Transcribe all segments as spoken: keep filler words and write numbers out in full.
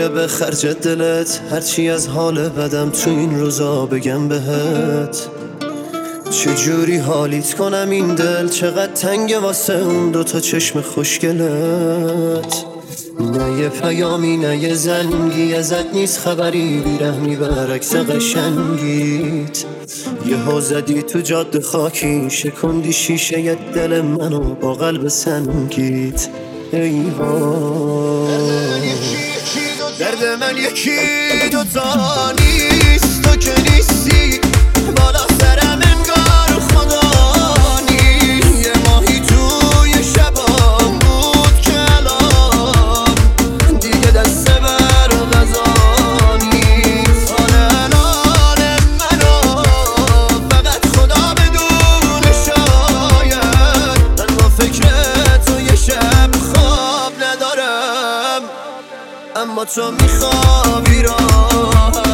میره به خرج دلت، هرچی از حال بدم تو این روزا بگم بهت. چجوری حالیت کنم این دل، چقدر تنگه واسه اون دوتا چشم خوشگلت. نه یه پیامی نه یه زنگی ازت نیست خبری، بیرحمی برعکس قشنگیت. یه ها زدی تو جاده خاکی، شکندی شیشه ی دل منو با قلب سنگیت. ای وای درد من یکی دوتا نیست، تو که نیستی بالا سرم انگار خدا نی. یه ماهی توی شبام بود که الان دیگه دست بر غذا نیست. حال الان منو فقط خدا بدونه، شاید من با فکر تو یه شب خواب ندارم، اما تو میخوابی راحت.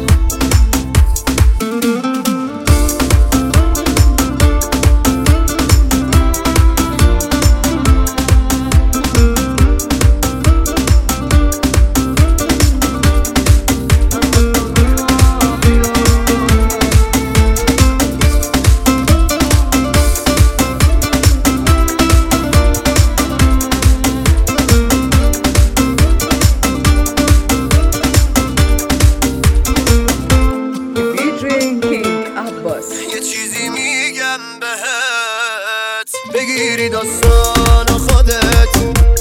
یه چیزی میگم بهت، بگیری داستان خودت